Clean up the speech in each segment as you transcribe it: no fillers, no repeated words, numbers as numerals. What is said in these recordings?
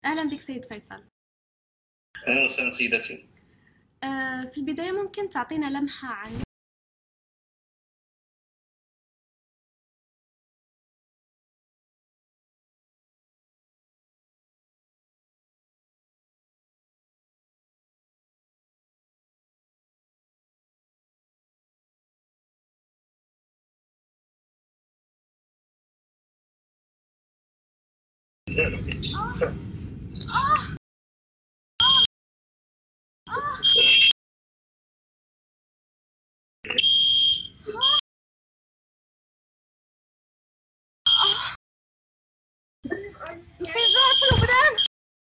أهلا بك سيد فيصل. أهلا وسهلا سيدتي. في البداية ممكن تعطينا لمحة عن انفجار في لبنان.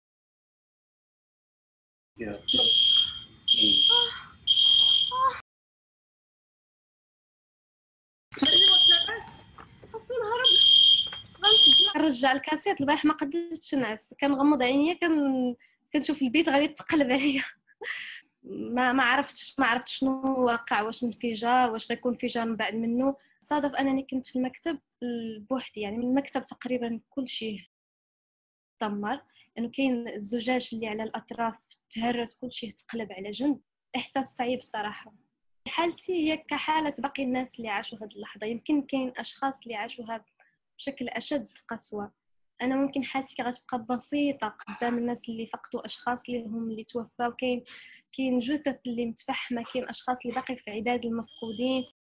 خاصو نهرب. غنرجع الكاسيت. البارح ما قدرتش نعس، كنغمض عينيا كنشوف البيت غادي يتقلب عليا. ما عرفتش شنو واقع، واش انفجار، واش غيكون انفجار من بعد منه. صادف انني كنت في المكتب بوحدي، يعني من المكتب تقريبا كل شيء دمر، لانه كاين الزجاج اللي على الاطراف تهرس، كل شيء تقلب على جنب. احساس صعيب الصراحه. حالتي هي كحاله باقي الناس اللي عاشوا هذه اللحظه، يمكن كاين اشخاص اللي عاشوها بشكل اشد قسوه. انا ممكن حالتي غتبقى بسيطه قدام الناس اللي فقدوا اشخاص ليهم اللي توفاو. كاين جثث اللي متفحمه، كاين اشخاص اللي باقي في عداد المفقودين.